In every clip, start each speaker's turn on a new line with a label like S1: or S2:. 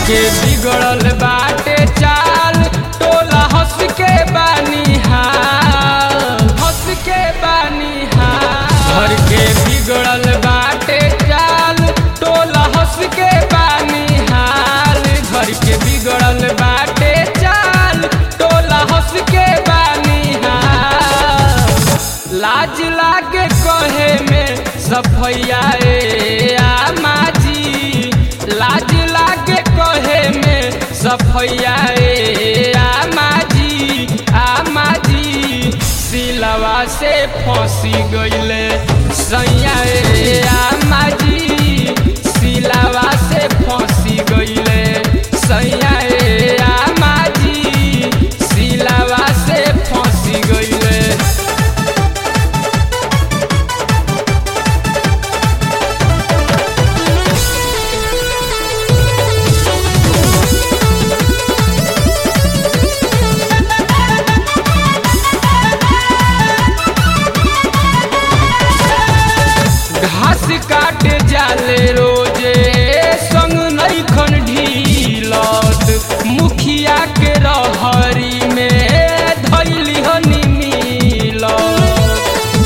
S1: के बिगड़ल बाटे चाल टोला हंस के बानी हाल हंस के बानी हाल घर के बिगड़ल बाटे चाल टोला हंस के बानी हाल घर के बिगड़ल बाटे चाल टोला हंस के बानी हाल लाज लागे कहे में सफैया आमा जी लाज लागे कहे में सफैया आमा जी सिलवा से फंसी गईले सैया आमा जी सिलवा से फंसी गईले सैया आमा जी सिलवा से फंसी गईले। घास काटे जाले रोजे संग नैखन ढीलत मुखिया के रहरी में धैली हनी मिलत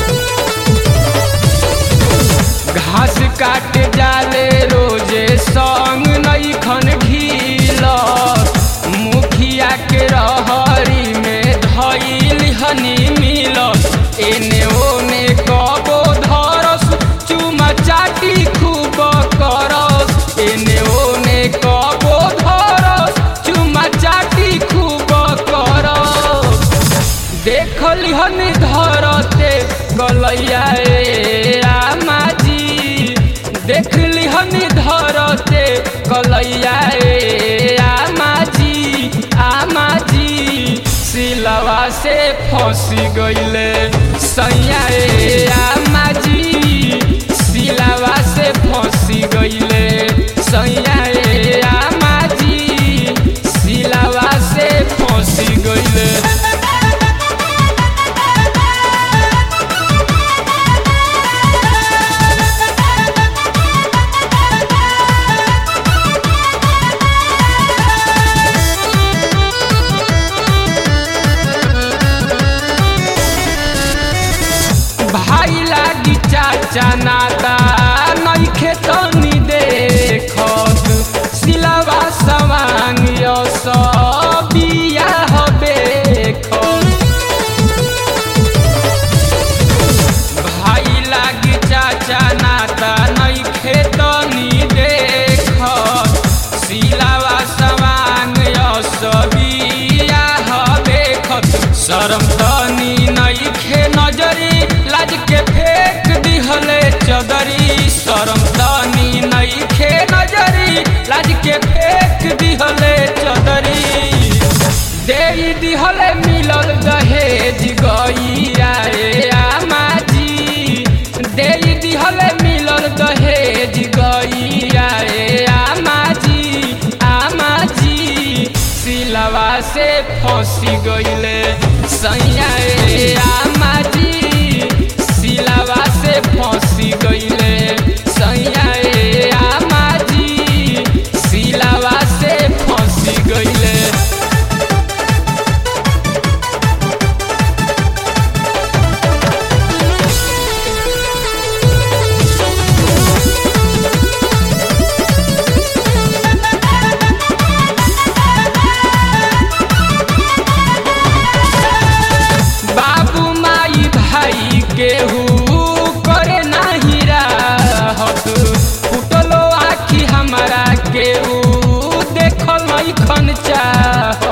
S1: घास काटे जाले रोजे संग नैखन ढीलत मुखिया के रहरी में धैली हनी मिलत एने ओने कबो धरस चुमा चाटी खूब करस एने ओने कबो धरस चुमा चाटी खूब करस देखली हन धरते गलैया आमा जी देखली हन धरते गलैया आमा जी सिलवा से फंसी गईले सैया आमा जी सिलवा से फंसी गईले सैया आमा जी सिलवा से फंसी गईले। भाई लागी चाचा नाता नइखे तनी देखत सिलवा सवांग बिया हबे भाई लागी चाचा नाता नइखे तनी देखत सिलवा सवांग बिया हबे शरम तनी नइखे नजरी लाज के फेंक दिहले चदरी शरम तनी नइखे नजरी लाज के फेंक दिहले चदरी दे दिहले मिलल दहेज गईया आमा जी दे दिहले मिलल दहेज गईया आमा जी सिलवा से फंसी गईले सैया आमा जी सिलवा से फंसी गईले सैया आमा जी सिलवा से फंसी गईले। बाबू माई भाई केहू करे नाही राहत फुटलो आखी हमारा केहू देखल नइखन चाहत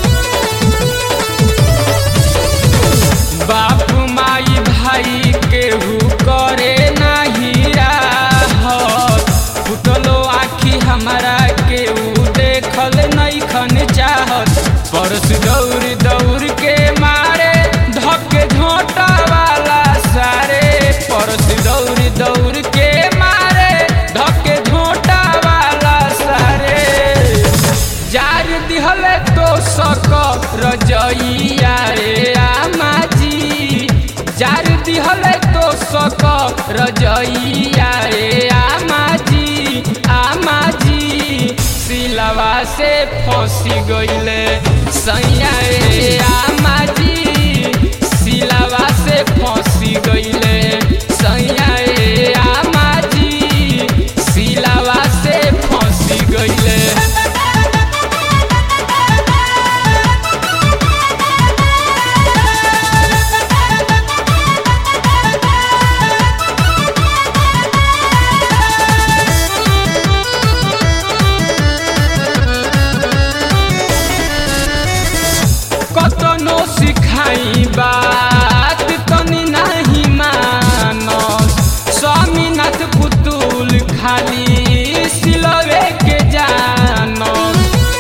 S1: बाबू माई भाई केहू करे नाही राहत फुटलो आखी हमारा केहू देखल नइखन चाहत परस दौड़ दौड़ के मारे धक्के झोंटा वाला सारे परस दौड़ दौड़ के मारे धक्के झोंटा वाला सारे जार दिहले तो सक रजैया आमा जी जार दिहले तो सक रजैया आमा जी सिलवा से फंसी गईले सैया रे आमा जी सिलावा से फंसी गईले सैया रे आमा जी सिलावा से फंसी गईले। कतनो सिखाई बात तनी नहीं मानस स्वामीनाथ पुतुल खाली सिलवे के जानस।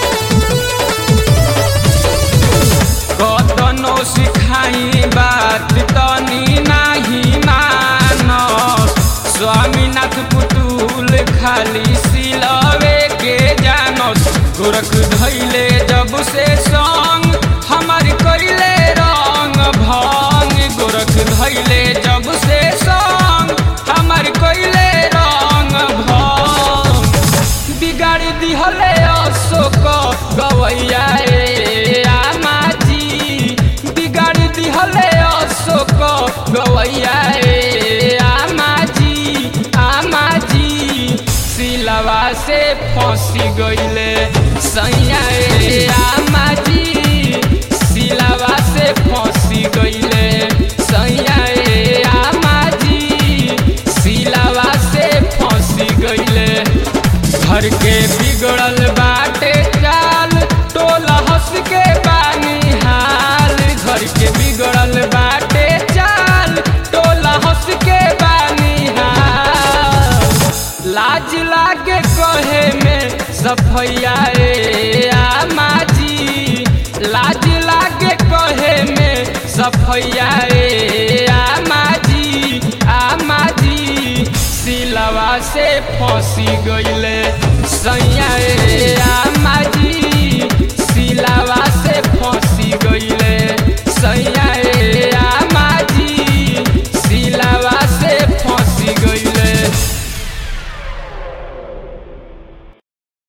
S1: कतनो सिखाई बात तनी नहीं मानस स्वामीनाथ पुतुल खाली सिलवे के जानस। गोरख धैले जब से संग हमार कइले रंग भंग गोरख धैले जब से संग हमार कइले रंग भंग बिगाड़ दिहले अशोक गवैया रे आमा जी बिगाड़ दिहले अशोक गवैया रे आमा जी सिलवा से फंसी गईले सैया रे आमा जी सिलवा से फंसी गईले सैया रे आमा जी सिलवा से फंसी गईले। घर के बिगड़ल बाटे चाल टोला हंस के बानी हाल घर के बिगड़ल बाटे चाल टोला हंस के बानी हाल। लाज लागे कहे में सफैया रे आमा जी लाज लागे कहे में सफैया रे आमा जी सिलवा से फंसी गईले सैया रे आमा